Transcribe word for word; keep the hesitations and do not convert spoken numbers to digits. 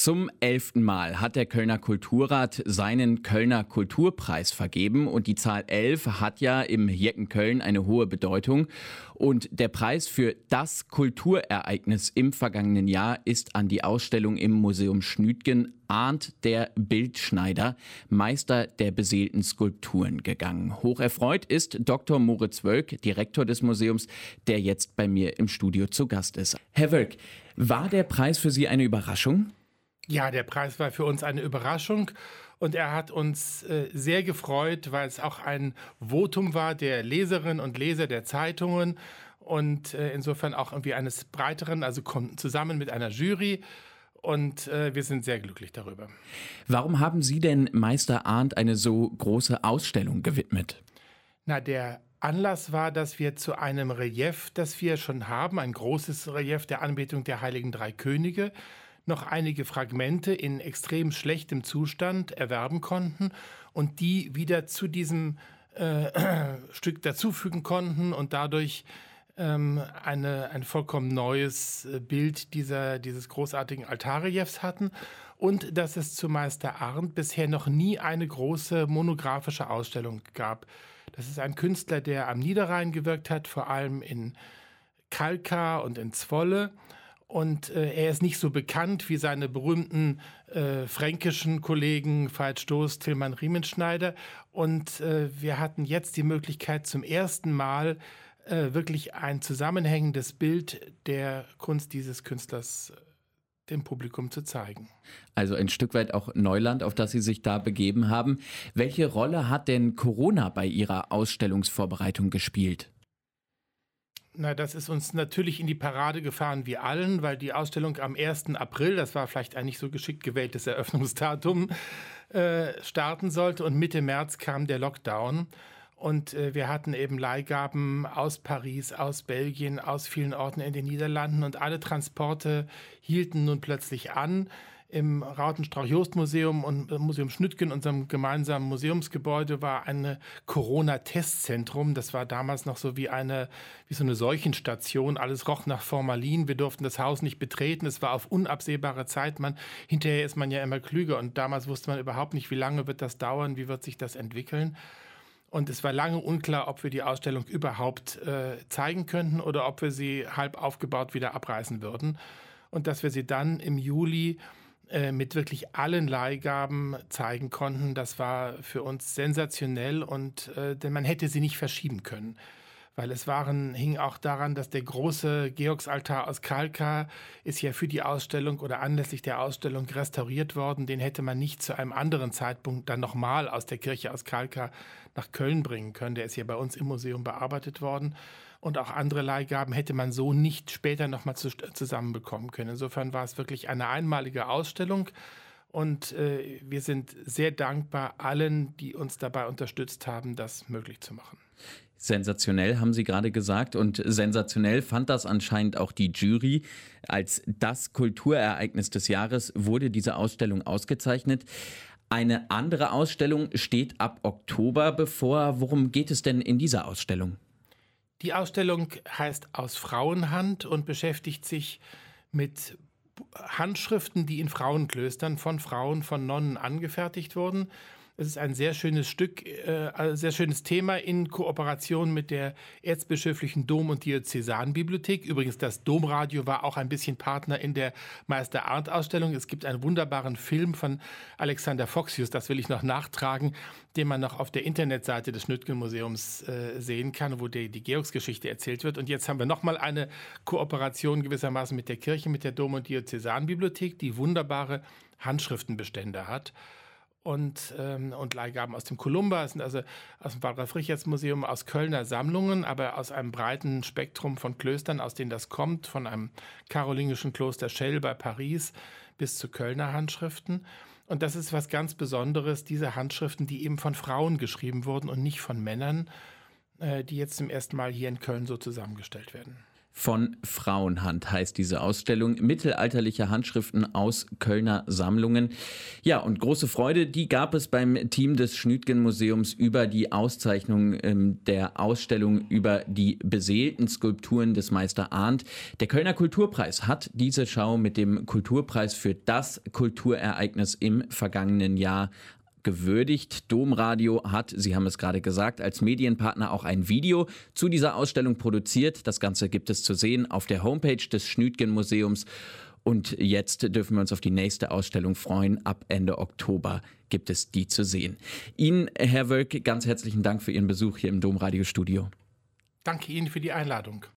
Zum elften Mal hat der Kölner Kulturrat seinen Kölner Kulturpreis vergeben und die Zahl elf hat ja im Jecken Köln eine hohe Bedeutung. Und der Preis für das Kulturereignis im vergangenen Jahr ist an die Ausstellung im Museum Schnütgen Arndt der Bildschneider, Meister der beseelten Skulpturen, gegangen. Hocherfreut ist Doktor Moritz Wölk, Direktor des Museums, der jetzt bei mir im Studio zu Gast ist. Herr Wölk, war der Preis für Sie eine Überraschung? Ja, der Preis war für uns eine Überraschung und er hat uns äh, sehr gefreut, weil es auch ein Votum war der Leserinnen und Leser der Zeitungen und äh, insofern auch irgendwie eines breiteren, also kommt zusammen mit einer Jury. Und äh, wir sind sehr glücklich darüber. Warum haben Sie denn Meister Arndt eine so große Ausstellung gewidmet? Na, der Anlass war, dass wir zu einem Relief, das wir schon haben, ein großes Relief der Anbetung der Heiligen Drei Könige, noch einige Fragmente in extrem schlechtem Zustand erwerben konnten und die wieder zu diesem äh, Stück dazufügen konnten und dadurch ähm, eine, ein vollkommen neues Bild dieser, dieses großartigen Altarreliefs hatten und dass es zu Meister Arndt bisher noch nie eine große monographische Ausstellung gab. Das ist ein Künstler, der am Niederrhein gewirkt hat, vor allem in Kalkar und in Zwolle. Und äh, er ist nicht so bekannt wie seine berühmten äh, fränkischen Kollegen Veit Stoß, Tilman Riemenschneider. Und äh, wir hatten jetzt die Möglichkeit, zum ersten Mal äh, wirklich ein zusammenhängendes Bild der Kunst dieses Künstlers dem Publikum zu zeigen. Also ein Stück weit auch Neuland, auf das Sie sich da begeben haben. Welche Rolle hat denn Corona bei Ihrer Ausstellungsvorbereitung gespielt? Na, das ist uns natürlich in die Parade gefahren wie allen, weil die Ausstellung am ersten April, das war vielleicht ein nicht so geschickt gewähltes Eröffnungsdatum, äh, starten sollte. Und Mitte März kam der Lockdown. Und äh, wir hatten eben Leihgaben aus Paris, aus Belgien, aus vielen Orten in den Niederlanden. Und alle Transporte hielten nun plötzlich an. Im Rautenstrauch-Jost-Museum und Museum Schnütgen, unserem gemeinsamen Museumsgebäude, war ein Corona-Testzentrum. Das war damals noch so wie eine, wie so eine Seuchenstation. Alles roch nach Formalin. Wir durften das Haus nicht betreten. Es war auf unabsehbare Zeit. Man, hinterher ist man ja immer klüger. Und damals wusste man überhaupt nicht, wie lange wird das dauern, wie wird sich das entwickeln. Und es war lange unklar, ob wir die Ausstellung überhaupt äh, zeigen könnten oder ob wir sie halb aufgebaut wieder abreißen würden. Und dass wir sie dann im Juli mit wirklich allen Leihgaben zeigen konnten. Das war für uns sensationell und äh, denn man hätte sie nicht verschieben können. Weil es waren, hing auch daran, dass der große Georgsaltar aus Kalkar ist ja für die Ausstellung oder anlässlich der Ausstellung restauriert worden. Den hätte man nicht zu einem anderen Zeitpunkt dann nochmal aus der Kirche aus Kalkar nach Köln bringen können. Der ist ja bei uns im Museum bearbeitet worden. Und auch andere Leihgaben hätte man so nicht später nochmal zu, zusammenbekommen können. Insofern war es wirklich eine einmalige Ausstellung. Und äh, wir sind sehr dankbar allen, die uns dabei unterstützt haben, das möglich zu machen. Sensationell, haben Sie gerade gesagt. Und sensationell fand das anscheinend auch die Jury. Als das Kulturereignis des Jahres wurde diese Ausstellung ausgezeichnet. Eine andere Ausstellung steht ab Oktober bevor. Worum geht es denn in dieser Ausstellung? Die Ausstellung heißt Aus Frauenhand und beschäftigt sich mit Handschriften, die in Frauenklöstern von Frauen, von Nonnen angefertigt wurden. Es ist ein sehr schönes Stück, äh, ein sehr schönes Thema in Kooperation mit der Erzbischöflichen Dom- und Diözesanbibliothek. Übrigens, das Domradio war auch ein bisschen Partner in der Meister Arndt-Ausstellung. Es gibt einen wunderbaren Film von Alexander Foxius, das will ich noch nachtragen, den man noch auf der Internetseite des Schnütgen-Museums äh, sehen kann, wo die, die Georgsgeschichte erzählt wird. Und jetzt haben wir nochmal eine Kooperation gewissermaßen mit der Kirche, mit der Dom- und Diözesanbibliothek, die wunderbare Handschriftenbestände hat. Und, ähm, und Leihgaben aus dem Columba, das sind also aus dem Wallraf-Richartz-Museum, aus Kölner Sammlungen, aber aus einem breiten Spektrum von Klöstern, aus denen das kommt, von einem karolingischen Kloster Chelles bei Paris bis zu Kölner Handschriften. Und das ist was ganz Besonderes, diese Handschriften, die eben von Frauen geschrieben wurden und nicht von Männern, äh, die jetzt zum ersten Mal hier in Köln so zusammengestellt werden. von Frauenhand heißt diese Ausstellung. Mittelalterliche Handschriften aus Kölner Sammlungen. Ja, und große Freude, die gab es beim Team des Schnütgen-Museums über die Auszeichnung ähm, der Ausstellung über die beseelten Skulpturen des Meister Arndt. Der Kölner Kulturpreis hat diese Schau mit dem Kulturpreis für das Kulturereignis im vergangenen Jahr gewürdigt. Domradio hat, Sie haben es gerade gesagt, als Medienpartner auch ein Video zu dieser Ausstellung produziert. Das Ganze gibt es zu sehen auf der Homepage des Schnütgen-Museums. Und jetzt dürfen wir uns auf die nächste Ausstellung freuen. Ab Ende Oktober gibt es die zu sehen. Ihnen, Herr Wölk, ganz herzlichen Dank für Ihren Besuch hier im Domradio-Studio. Danke Ihnen für die Einladung.